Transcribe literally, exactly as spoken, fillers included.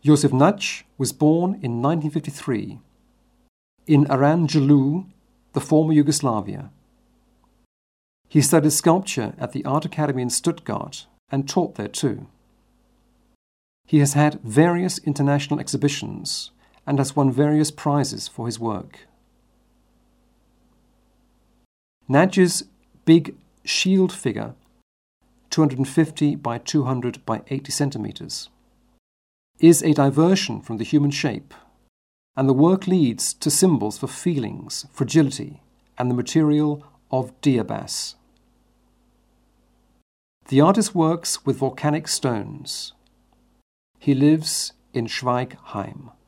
Josef Nagy was born in nineteen fifty-three in Aranjulo, the former Yugoslavia. He studied sculpture at the Art Academy in Stuttgart and taught there too. He has had various international exhibitions and has won various prizes for his work. Nagy's big shield figure, two hundred fifty by two hundred by eighty centimeters, is a diversion from the human shape, and the work leads to symbols for feelings, fragility, and the material of diabas. The artist works with volcanic stones. He lives in Schweigheim.